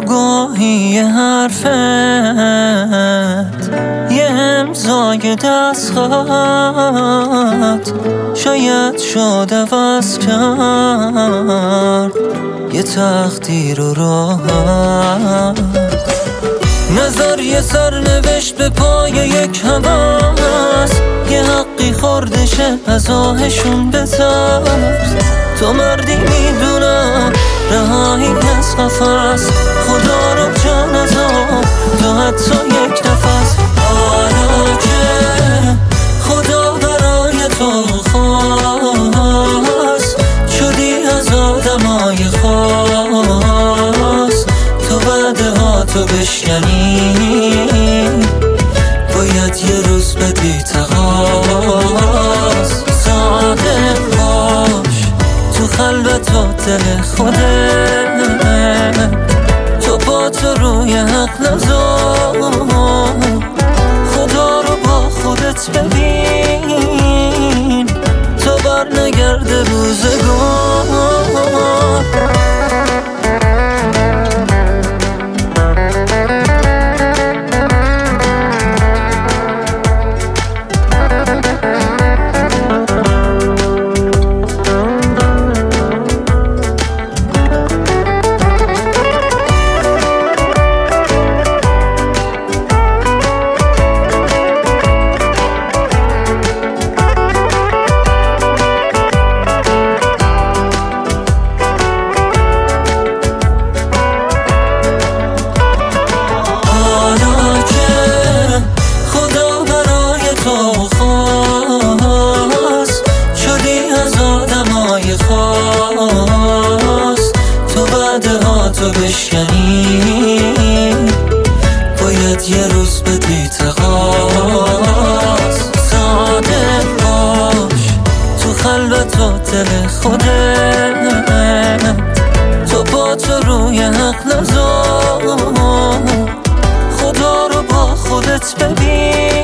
گاهی یه حرفت، یه امضای دستخط شاید شد عوض کرد یه تقدیر و راحت. نظر یه سرنوشت به پای یک هوس، یه حقی خورده شه از آهشون بترس. تو مردی میدونم رهایی از قفس، خدا رو جان از آب تو حتی یک نفس. حالا که خدا برای تو خواست، شدی از آدمای خاص. تو بعد ها تو بشکنی باید یه روز بدی تقاس. صادق باش تو خلوت و دل خودت، تو با تو روی حق نذار. خدا رو با خودت ببین تا بر نگرده روزگار. تو بعدها تو بشکنی باید یه روز بدی تقاس. صادق باش تو خلوت و دل خودت، تو با تو روی حق نذار. خدا رو با خودت ببین